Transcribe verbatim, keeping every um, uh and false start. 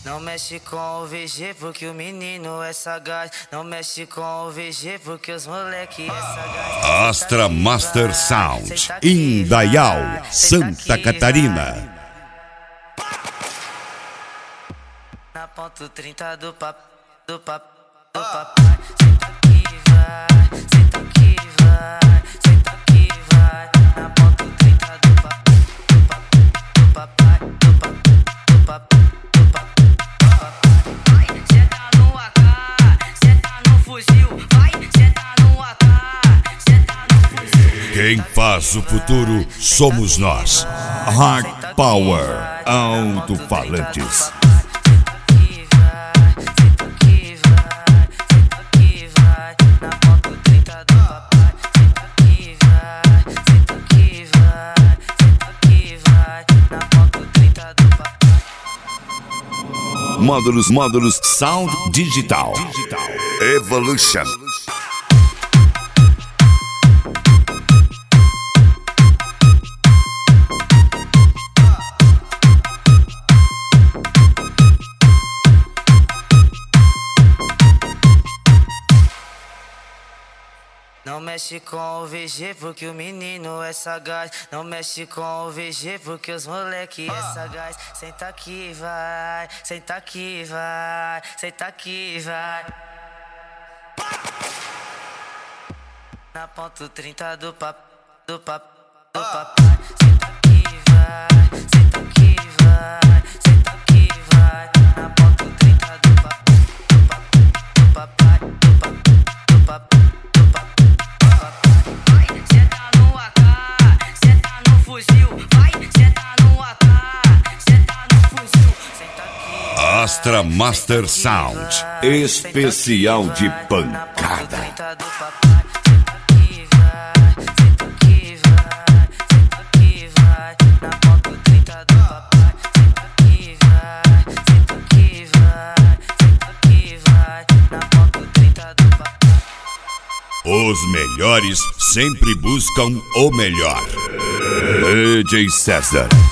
Não mexe com o V G porque o menino é sagaz. Não mexe com o V G porque os moleque é sagaz. Astra Master Sound, Indaial, Santa Catarina. Na ponto trinta do pap, do pap, do papai. Senta aqui, vai, senta aqui, vai, senta aqui, vai. Na ponto trinta do pap, do pap, do papai, do pap, do pap, do pap, do papai. Vai, senta no A K, senta no fuzil. Vai, senta no A K, senta no fuzil. Quem faz o futuro somos nós. Hard Power Alto-Falantes. Módulos, módulos, Sound Digital, Digital. Evolution. Não mexe com o V G porque o menino é sagaz. Não mexe com o V G porque os moleque é sagaz. Senta aqui, vai, senta aqui, vai, senta aqui, vai. Na ponto trinta do pap, do pap, do papai. Senta aqui, vai, senta aqui, vai, senta aqui, vai. Na ponto trinta do pap, do pap, do papai, do pap, do pap, do pap. Vai, senta no A K, senta no fuzil. Vai, senta no A K, senta no fuzil. Senta aqui. Astra Master Sound, especial de pancada. Os melhores sempre buscam o melhor. D J César.